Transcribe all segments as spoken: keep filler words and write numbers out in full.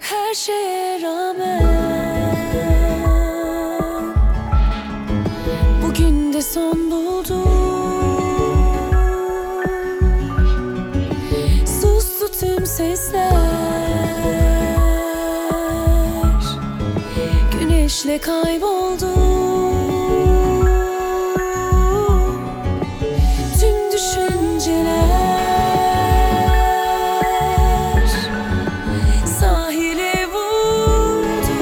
Her şeye rağmen bugün de son buldu. Sustu tüm sesler, güneşle kayboldu. Tüm düşünceler sahile vurdu.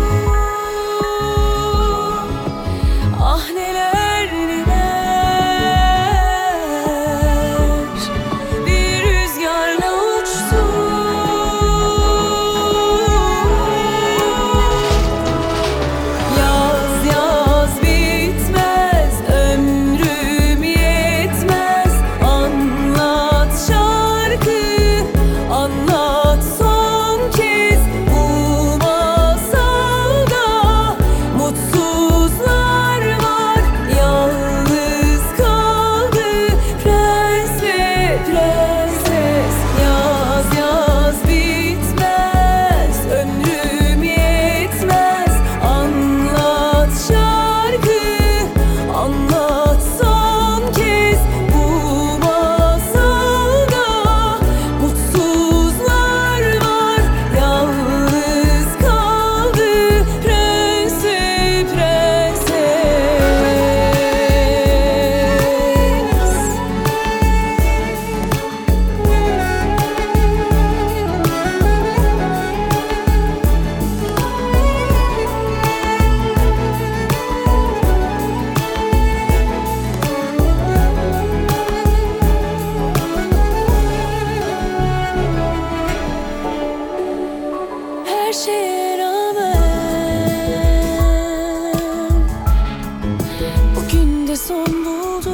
Ah neler neler bir rüzgarla uçtu. Yaz yaz bitmez, ömrüm yetmez. Anlat şarkı, anlat son kez. Bu masalda mutsuzlar var, yalnız kaldı prens ve prenses. Yaz yaz bitmez, ömrüm yetmez. Anlat şarkı, anlat son kez. Bu masalda mutsuzlar var, yalnız kaldı prens ve prenses. Her şeye rağmen bugün de son buldu.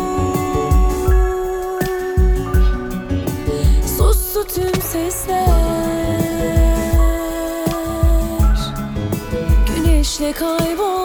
Sustu tüm sesler, güneşle kayboldu.